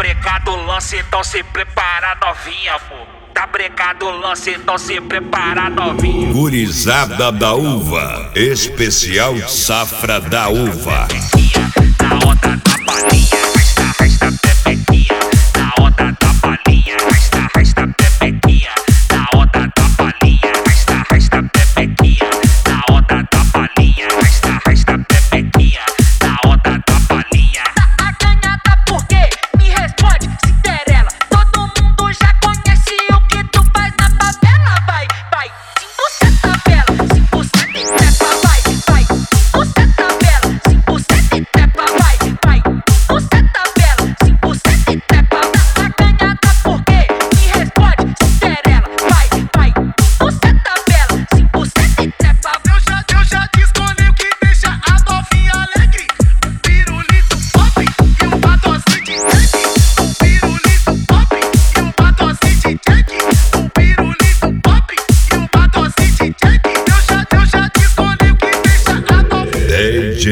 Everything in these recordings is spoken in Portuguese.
brecado o lance, então se prepara novinha, pô. Tá brecado o lance, então se prepara novinha. Gurizada da Uva, especial Safra da Uva. Na onda da balinha, rasta pepequinha. Na onda da balinha, rasta pepequinha. Na onda da balinha, rasta pepequinha. Na onda da balinha, rasta pepequinha. Na onda da balinha. Tá acanhada por quê? Me responde, Cinderela. Todo mundo já conhece o que tu faz na favela. Vai, vai, 5% tabela, 5% e trepa, vai, vai. 5% tabela, 5% e trepa, vai, vai. 5% tabela, 5% e trepa. Tá acanhada por quê? Me responde, Cinderela. Vai, vai. 5% tabela, 5% e trepa. Eu já te escolhi o que deixa a novinha alegre. Pirulito pop e um batonzinho de Jack. Pirulito pop e um batonzinho de Jack. Pirulito pop e um batonzinho de Jack. Eu já te escolhi o que deixa a novinha DJ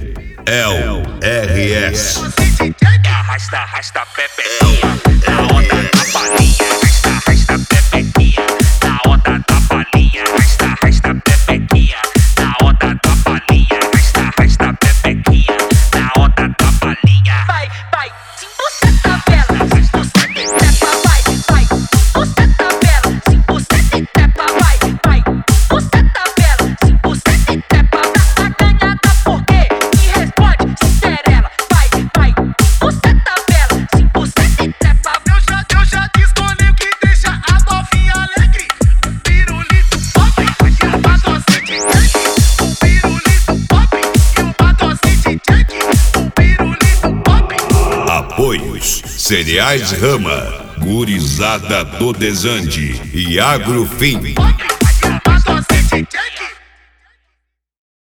LRS. Rasta pepequinha. Na onda da balinha, rasta pepequinha. Na onda da balinha, rasta pepequinha. Na onda da balinha, rasta pepequinha. Na onda da balinha. Vai, vai, 5% tabela, 5% e trepa, vai, vai. 5% tabela, 5% e trepa, vai, vai. 5% tabela, 5% e trepa. Tá acanhada por quê? Me responde, Cinderela. Vai, vai. 5% tabela, 5% e trepa. Eu já te escolhi o que deixa a novinha alegre. Pirulito pop e um batonzinho de Jack. Pirulito pop e um batonzinho de Jack. Pirulito pop. Apoios: Cereais Rama, Gurizada do Desande e Agrofim.